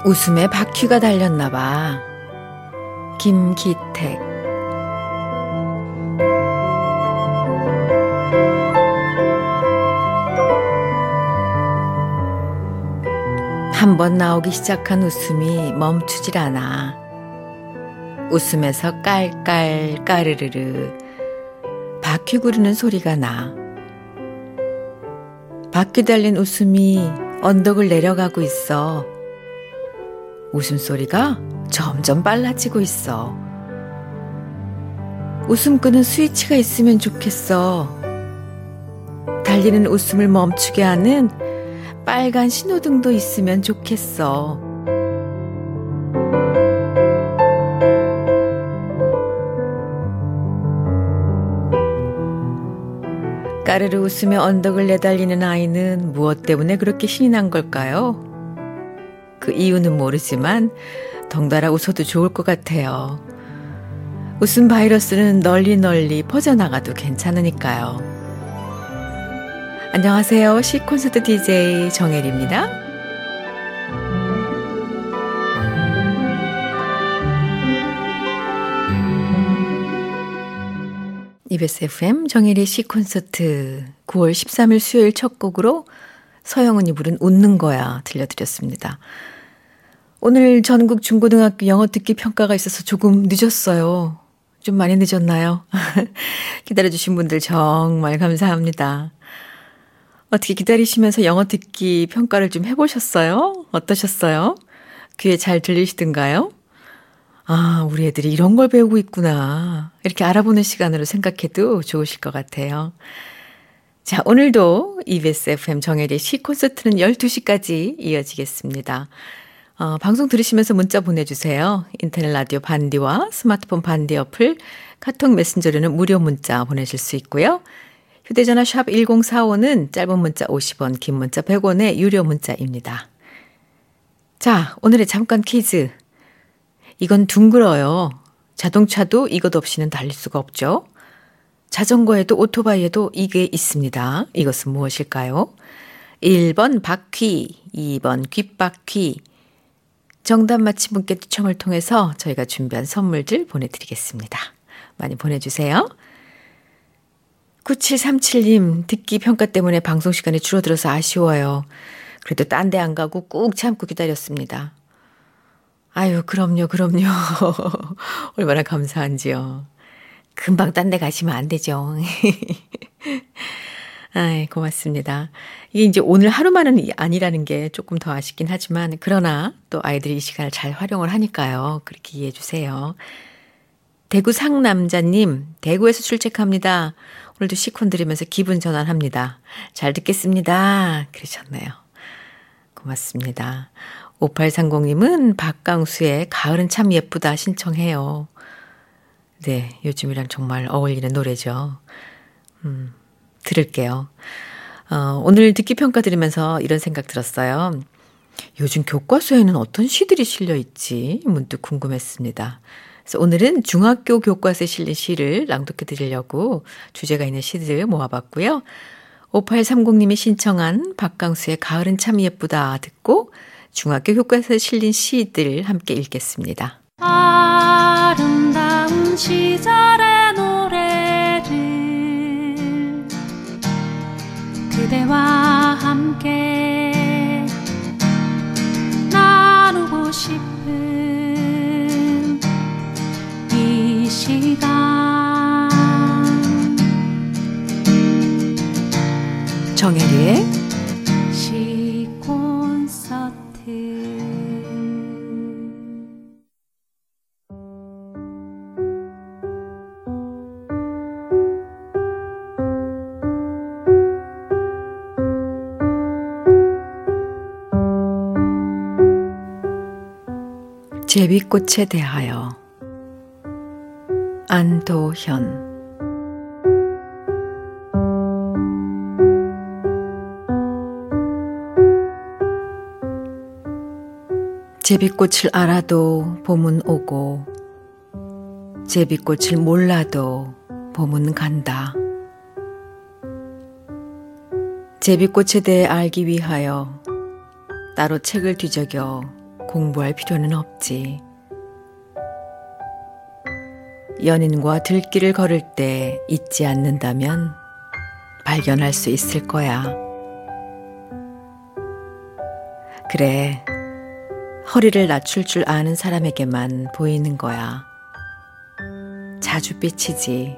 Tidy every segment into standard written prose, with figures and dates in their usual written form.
웃음에 바퀴가 달렸나 봐. 김기택. 한번 나오기 시작한 웃음이 멈추질 않아. 웃음에서 깔깔 까르르르 바퀴 구르는 소리가 나. 바퀴 달린 웃음이 언덕을 내려가고 있어. 웃음소리가 점점 빨라지고 있어. 웃음 끄는 스위치가 있으면 좋겠어. 달리는 웃음을 멈추게 하는 빨간 신호등도 있으면 좋겠어. 까르르 웃으며 언덕을 내달리는 아이는 무엇 때문에 그렇게 신이 난 걸까요? 그 이유는 모르지만 덩달아 웃어도 좋을 것 같아요. 웃음 바이러스는 널리 퍼져나가도 괜찮으니까요. 안녕하세요. 시콘서트 DJ 정혜리입니다. EBS FM 정혜리 시콘서트 9월 13일 수요일 첫 곡으로 서영은이 부른 웃는 거야 들려드렸습니다. 오늘 전국 중고등학교 영어 듣기 평가가 있어서 조금 늦었어요. 좀 많이 늦었나요? 기다려주신 분들 정말 감사합니다. 어떻게 기다리시면서 영어 듣기 평가를 좀 해보셨어요? 어떠셨어요? 귀에 잘 들리시던가요? 아, 우리 애들이 이런 걸 배우고 있구나. 이렇게 알아보는 시간으로 생각해도 좋으실 것 같아요. 자, 오늘도 EBS FM 정혜리의 시콘서트는 12시까지 이어지겠습니다. 방송 들으시면서 문자 보내주세요. 인터넷 라디오 반디와 스마트폰 반디 어플, 카톡 메신저로는 무료 문자 보내실 수 있고요. 휴대전화 샵 1045는 짧은 문자 50원, 긴 문자 100원의 유료 문자입니다. 자, 오늘의 잠깐 퀴즈. 이건 둥글어요. 자동차도 이것 없이는 달릴 수가 없죠. 자전거에도 오토바이에도 이게 있습니다. 이것은 무엇일까요? 1번 바퀴, 2번 귓바퀴. 정답 맞힌 분께 추첨을 통해서 저희가 준비한 선물들 보내드리겠습니다. 많이 보내주세요. 9737님, 듣기 평가 때문에 방송 시간이 줄어들어서 아쉬워요. 그래도 딴 데 안 가고 꾹 참고 기다렸습니다. 아유, 그럼요. 얼마나 감사한지요. 금방 딴 데 가시면 안 되죠. 아이, 고맙습니다. 이게 이제 오늘 하루만은 아니라는 게 조금 더 아쉽긴 하지만, 그러나 또 아이들이 이 시간을 잘 활용을 하니까요. 그렇게 이해해 주세요. 대구 상남자님, 대구에서 출첵합니다. 오늘도 시콘 들으면서 기분 전환합니다. 잘 듣겠습니다. 그러셨네요. 고맙습니다. 5830님은 박강수의 가을은 참 예쁘다 신청해요. 네, 요즘이랑 정말 어울리는 노래죠. 들을게요. 오늘 듣기 평가 들으면서 이런 생각 들었어요. 요즘 교과서에는 어떤 시들이 실려 있지 문득 궁금했습니다. 그래서 오늘은 중학교 교과서에 실린 시를 낭독해 드리려고 주제가 있는 시들 모아봤고요. 5830님이 신청한 박강수의 가을은 참 예쁘다 듣고 중학교 교과서에 실린 시들 함께 읽겠습니다. 아름다운 시절의 노래를 그대와 함께 나누고 싶은 이 시간 정혜리의 시콘서트. 제비꽃에 대하여 안도현. 제비꽃을 알아도 봄은 오고 제비꽃을 몰라도 봄은 간다. 제비꽃에 대해 알기 위하여 따로 책을 뒤적여 공부할 필요는 없지. 연인과 들길을 걸을 때 잊지 않는다면 발견할 수 있을 거야. 그래, 허리를 낮출 줄 아는 사람에게만 보이는 거야. 자줏빛이지.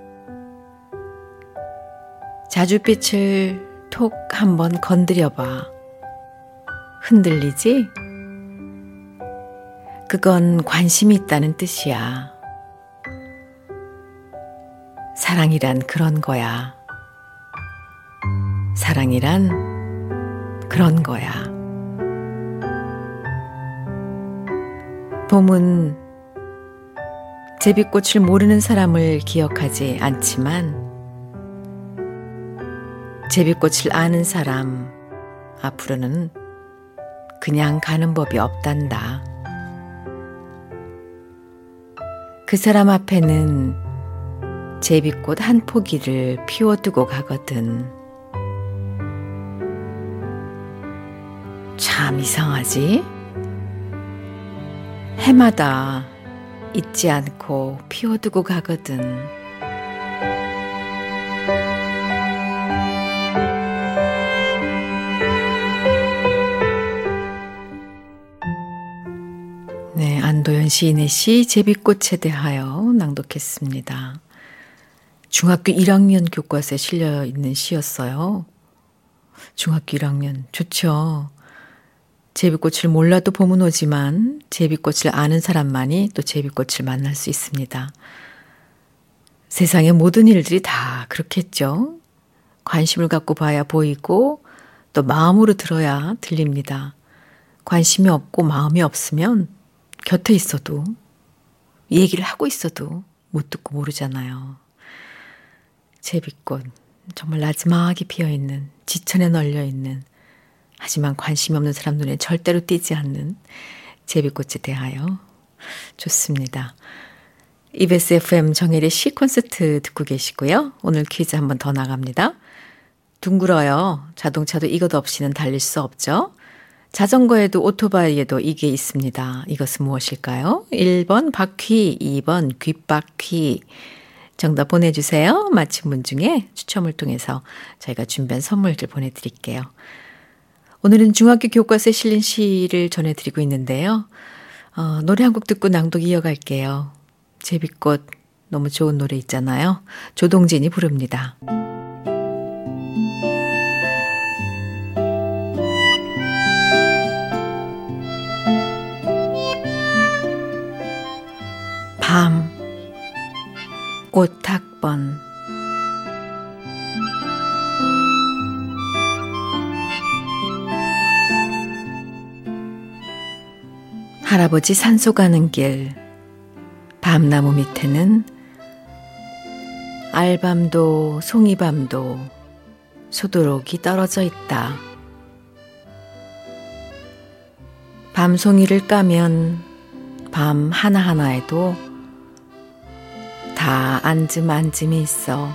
자줏빛을 톡 한번 건드려봐. 흔들리지? 그건 관심이 있다는 뜻이야. 사랑이란 그런 거야. 사랑이란 그런 거야. 봄은 제비꽃을 모르는 사람을 기억하지 않지만 제비꽃을 아는 사람 앞으로는 그냥 가는 법이 없단다. 그 사람 앞에는 제비꽃 한 포기를 피워두고 가거든. 참 이상하지? 해마다 잊지 않고 피워두고 가거든. 네, 안도현 시인의 시 제비꽃에 대하여 낭독했습니다. 중학교 1학년 교과서에 실려 있는 시였어요. 중학교 1학년 좋죠. 제비꽃을 몰라도 봄은 오지만 제비꽃을 아는 사람만이 또 제비꽃을 만날 수 있습니다. 세상의 모든 일들이 다 그렇겠죠. 관심을 갖고 봐야 보이고 또 마음으로 들어야 들립니다. 관심이 없고 마음이 없으면 곁에 있어도 얘기를 하고 있어도 못 듣고 모르잖아요. 제비꽃 정말 나지막이 피어있는 지천에 널려있는 하지만 관심이 없는 사람 눈에 절대로 띄지 않는 제비꽃에 대하여 좋습니다. EBS FM 정혜리의 시 콘서트 듣고 계시고요. 오늘 퀴즈 한 번 더 나갑니다. 둥글어요. 자동차도 이것 없이는 달릴 수 없죠. 자전거에도 오토바이에도 이게 있습니다. 이것은 무엇일까요? 1번 바퀴, 2번 귓바퀴. 정답 보내주세요. 맞힌 분 중에 추첨을 통해서 저희가 준비한 선물들 보내드릴게요. 오늘은 중학교 교과서에 실린 시를 전해드리고 있는데요. 노래 한 곡 듣고 낭독 이어갈게요. 제비꽃 너무 좋은 노래 있잖아요. 조동진이 부릅니다. 밤 오탁번 할아버지 산소 가는 길 밤나무 밑에는 알밤도 송이밤도 소도록이 떨어져 있다. 밤송이를 까면 밤 하나하나에도 다 앉음이 있어.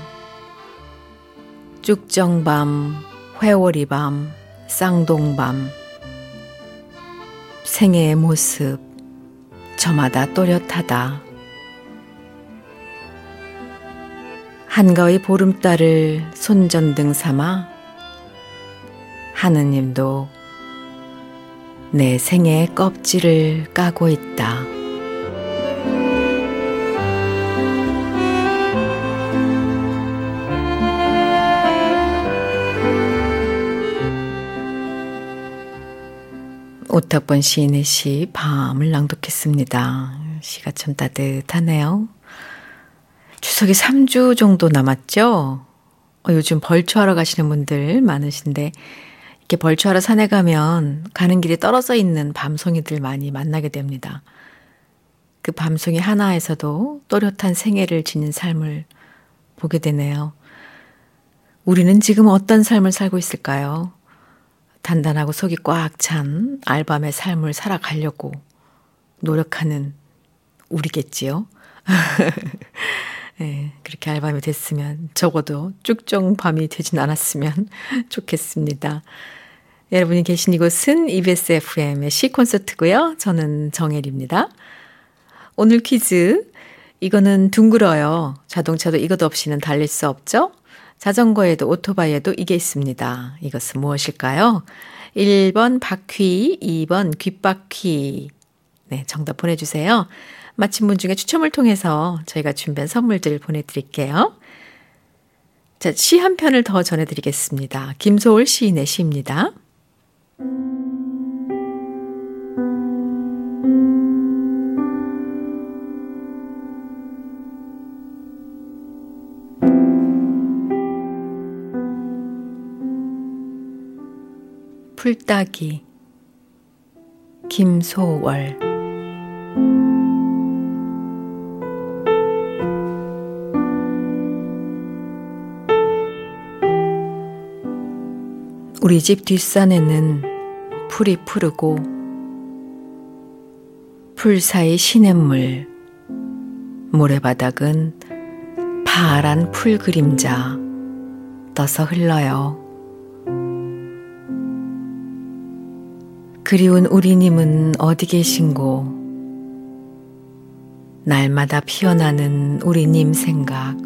쭉정밤, 회오리밤, 쌍동밤. 생애의 모습 저마다 또렷하다. 한가위 보름달을 손전등 삼아 하느님도 내 생애의 껍질을 까고 있다. 오탁번 시인의 시 밤을 낭독했습니다. 시가 참 따뜻하네요. 추석이 3주 정도 남았죠? 요즘 벌초하러 가시는 분들 많으신데 이렇게 벌초하러 산에 가면 가는 길에 떨어져 있는 밤송이들 많이 만나게 됩니다. 그 밤송이 하나에서도 또렷한 생애를 지닌 삶을 보게 되네요. 우리는 지금 어떤 삶을 살고 있을까요? 단단하고 속이 꽉 찬 알밤의 삶을 살아가려고 노력하는 우리겠지요. 네, 그렇게 알밤이 됐으면 적어도 쭉정밤이 되진 않았으면 좋겠습니다. 여러분이 계신 이곳은 EBS FM의 C콘서트고요. 저는 정혜리입니다. 오늘 퀴즈, 이거는 둥글어요. 자동차도 이것 없이는 달릴 수 없죠? 자전거에도 오토바이에도 이게 있습니다. 이것은 무엇일까요? 1번 바퀴, 2번 귓바퀴. 네, 정답 보내주세요. 맞힌 분 중에 추첨을 통해서 저희가 준비한 선물들 보내드릴게요. 자, 시 한 편을 더 전해드리겠습니다. 김소월 시인의 시입니다. 풀따기 김소월. 우리 집 뒷산에는 풀이 푸르고 풀 사이 시냇물, 모래바닥은 파란 풀 그림자 떠서 흘러요. 그리운 우리님은 어디 계신고, 날마다 피어나는 우리님 생각.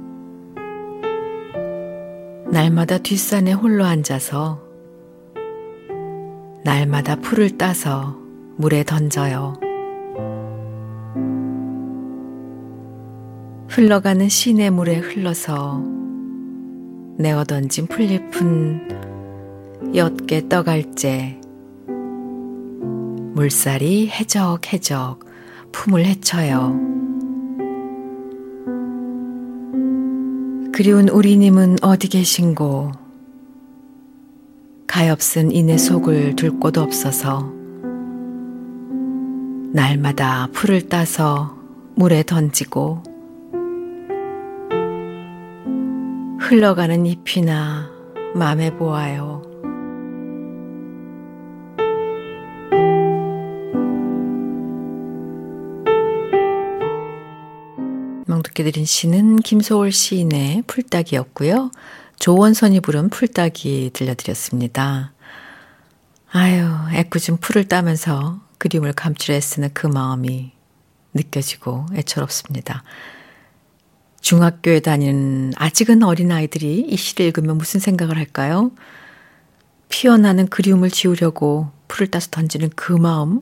날마다 뒷산에 홀로 앉아서 날마다 풀을 따서 물에 던져요. 흘러가는 시냇물에 흘러서 내어 던진 풀잎은 옅게 떠갈째 물살이 해적해적 품을 헤쳐요. 그리운 우리님은 어디 계신고, 가엾은 이내 속을 둘 곳 없어서 날마다 풀을 따서 물에 던지고 흘러가는 잎이나 맘에 보아요. 멍듣게 드린 시는 김소월 시인의 풀따기였고요. 조원선이 부른 풀따기 들려드렸습니다. 아유, 애꿎은 풀을 따면서 그리움을 감추려 애쓰는 그 마음이 느껴지고 애처롭습니다. 중학교에 다니는 아직은 어린아이들이 이 시를 읽으면 무슨 생각을 할까요? 피어나는 그리움을 지우려고 풀을 따서 던지는 그 마음,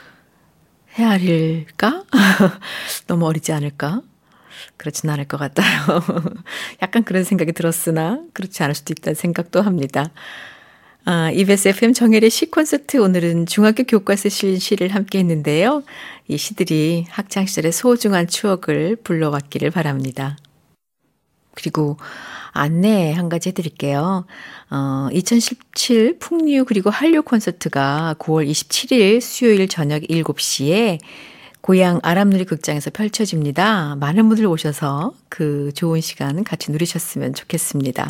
헤아릴까? 너무 어리지 않을까? 그렇진 않을 것 같아요. 약간 그런 생각이 들었으나 그렇지 않을 수도 있다는 생각도 합니다. EBS FM 정혜리의 시콘서트, 오늘은 중학교 교과서에 실린 시를 함께 했는데요. 이 시들이 학창시절의 소중한 추억을 불러왔기를 바랍니다. 그리고 안내 한 가지 해드릴게요. 2017 풍류 그리고 한류 콘서트가 9월 27일 수요일 저녁 7시에 고향 아람누리 극장에서 펼쳐집니다. 많은 분들 오셔서 그 좋은 시간 같이 누리셨으면 좋겠습니다.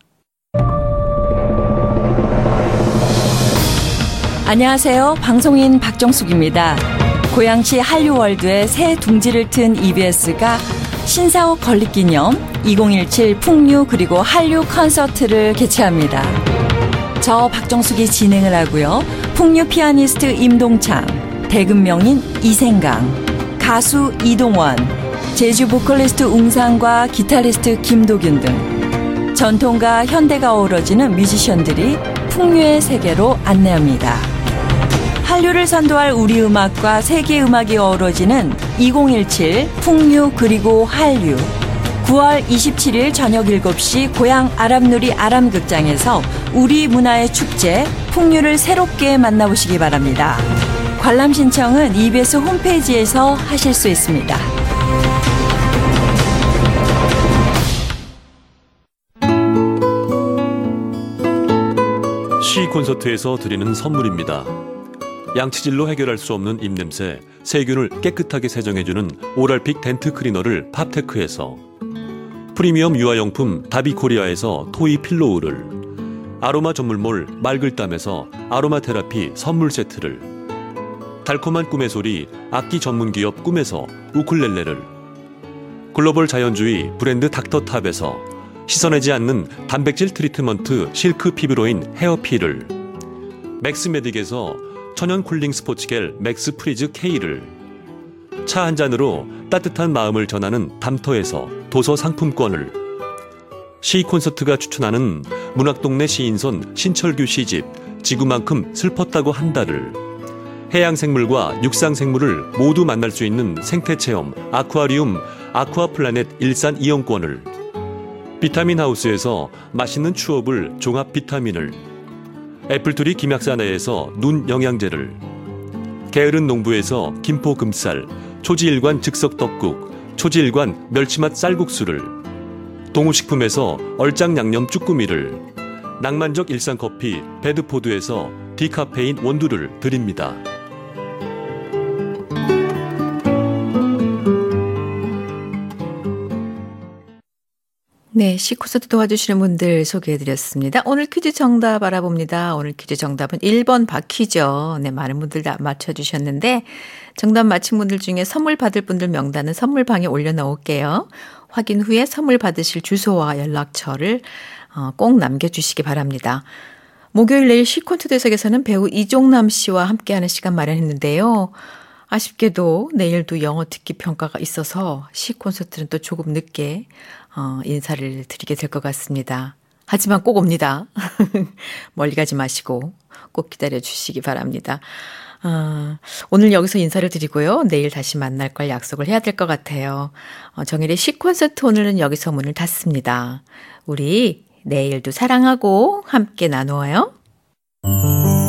안녕하세요. 방송인 박정숙입니다. 고양시 한류월드에 새 둥지를 튼 EBS가 신사옥 건립기념 2017 풍류 그리고 한류 콘서트를 개최합니다. 저 박정숙이 진행을 하고요. 풍류 피아니스트 임동창, 대금명인 이생강, 가수 이동원, 제주 보컬리스트 웅상과 기타리스트 김도균 등 전통과 현대가 어우러지는 뮤지션들이 풍류의 세계로 안내합니다. 한류를 선도할 우리 음악과 세계 음악이 어우러지는 2017 풍류 그리고 한류, 9월 27일 저녁 7시 고향 아람누리 아람극장에서 우리 문화의 축제 풍류를 새롭게 만나보시기 바랍니다. 관람 신청은 EBS 홈페이지에서 하실 수 있습니다. 시 콘서트에서 드리는 선물입니다. 양치질로 해결할 수 없는 입냄새, 세균을 깨끗하게 세정해주는 오랄픽 덴트 클리너를 팝테크에서, 프리미엄 유아용품 다비코리아에서 토이 필로우를, 아로마 전물몰 말글담에서 아로마 테라피 선물 세트를, 달콤한 꿈의 소리 악기 전문 기업 꿈에서 우쿨렐레를, 글로벌 자연주의 브랜드 닥터탑에서 씻어내지 않는 단백질 트리트먼트 실크 피부로인 헤어피를, 맥스메딕에서 천연 쿨링 스포츠겔 맥스 프리즈 K를, 차 한 잔으로 따뜻한 마음을 전하는 담터에서 도서 상품권을, 시 콘서트가 추천하는 문학동네 시인손 신철규 시집 지구만큼 슬펐다고 한 달을, 해양생물과 육상생물을 모두 만날 수 있는 생태체험 아쿠아리움 아쿠아플라넷 일산 이용권을, 비타민 하우스에서 맛있는 추업을 종합 비타민을, 애플트리 김약사내에서 눈 영양제를, 게으른 농부에서 김포 금쌀 초지일관 즉석 떡국 초지일관 멸치맛 쌀국수를, 동우식품에서 얼짱 양념 쭈꾸미를, 낭만적 일상커피 베드포드에서 디카페인 원두를 드립니다. 네, 시콘서트 도와주시는 분들 소개해드렸습니다. 오늘 퀴즈 정답 알아봅니다. 오늘 퀴즈 정답은 1번 바퀴죠. 네, 많은 분들 다 맞춰주셨는데 정답 맞힌 분들 중에 선물 받을 분들 명단은 선물방에 올려놓을게요. 확인 후에 선물 받으실 주소와 연락처를 꼭 남겨주시기 바랍니다. 목요일 내일 시콘트 대석에서는 배우 이종남 씨와 함께하는 시간 마련했는데요. 아쉽게도 내일도 영어 듣기 평가가 있어서 시콘서트는 또 조금 늦게 인사를 드리게 될 것 같습니다. 하지만 꼭 옵니다. 멀리 가지 마시고 꼭 기다려 주시기 바랍니다. 오늘 여기서 인사를 드리고요. 내일 다시 만날 걸 약속을 해야 될 것 같아요. 정일의 시콘서트 오늘은 여기서 문을 닫습니다. 우리 내일도 사랑하고 함께 나누어요.